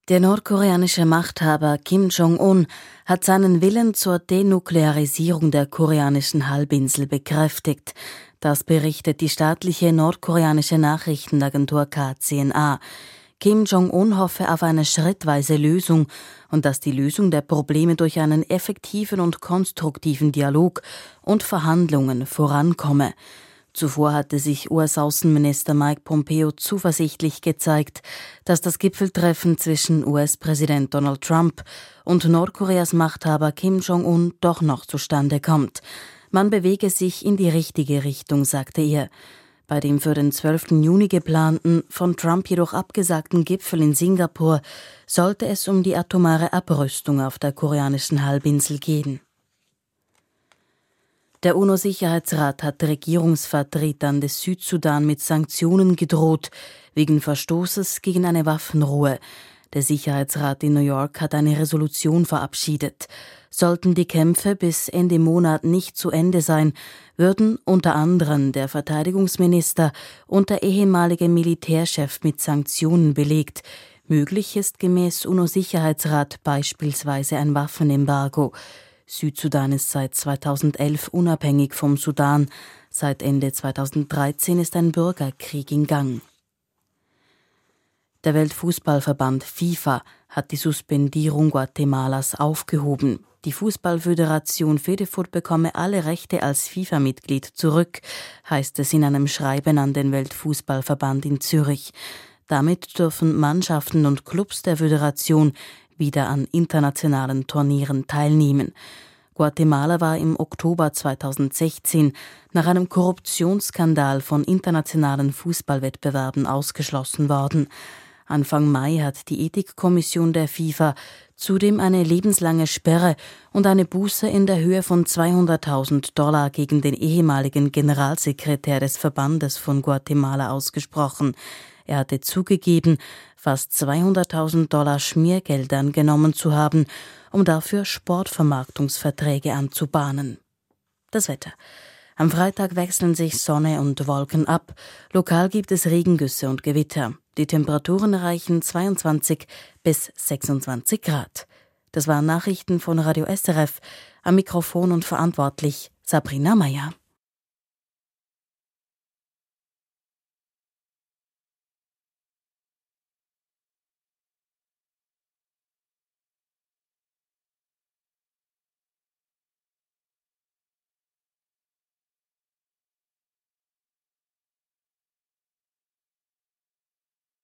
Der nordkoreanische Machthaber Kim Jong-un hat seinen Willen zur Denuklearisierung der koreanischen Halbinsel bekräftigt. Das berichtet die staatliche nordkoreanische Nachrichtenagentur KCNA. Kim Jong-un hoffe auf eine schrittweise Lösung und dass die Lösung der Probleme durch einen effektiven und konstruktiven Dialog und Verhandlungen vorankomme. Zuvor hatte sich US-Außenminister Mike Pompeo zuversichtlich gezeigt, dass das Gipfeltreffen zwischen US-Präsident Donald Trump und Nordkoreas Machthaber Kim Jong-un doch noch zustande kommt. Man bewege sich in die richtige Richtung, sagte er. Bei dem für den 12. Juni geplanten, von Trump jedoch abgesagten Gipfel in Singapur sollte es um die atomare Abrüstung auf der koreanischen Halbinsel gehen. Der UNO-Sicherheitsrat hat Regierungsvertretern des Südsudan mit Sanktionen gedroht, wegen Verstoßes gegen eine Waffenruhe. Der Sicherheitsrat in New York hat eine Resolution verabschiedet. Sollten die Kämpfe bis Ende Monat nicht zu Ende sein, würden unter anderem der Verteidigungsminister und der ehemalige Militärchef mit Sanktionen belegt. Möglich ist gemäß UNO-Sicherheitsrat beispielsweise ein Waffenembargo. Südsudan ist seit 2011 unabhängig vom Sudan. Seit Ende 2013 ist ein Bürgerkrieg in Gang. Der Weltfußballverband FIFA hat die Suspendierung Guatemalas aufgehoben. Die Fußballföderation FEDEFUT bekomme alle Rechte als FIFA-Mitglied zurück, heißt es in einem Schreiben an den Weltfußballverband in Zürich. Damit dürfen Mannschaften und Clubs der Föderation wieder an internationalen Turnieren teilnehmen. Guatemala war im Oktober 2016 nach einem Korruptionsskandal von internationalen Fußballwettbewerben ausgeschlossen worden. Anfang Mai hat die Ethikkommission der FIFA zudem eine lebenslange Sperre und eine Buße in der Höhe von $200.000 gegen den ehemaligen Generalsekretär des Verbandes von Guatemala ausgesprochen. Er hatte zugegeben, fast $200.000 Schmiergeldern genommen zu haben, um dafür Sportvermarktungsverträge anzubahnen. Das Wetter. Am Freitag wechseln sich Sonne und Wolken ab. Lokal gibt es Regengüsse und Gewitter. Die Temperaturen erreichen 22 bis 26 Grad. Das waren Nachrichten von Radio SRF. Am Mikrofon und verantwortlich Sabrina Meyer.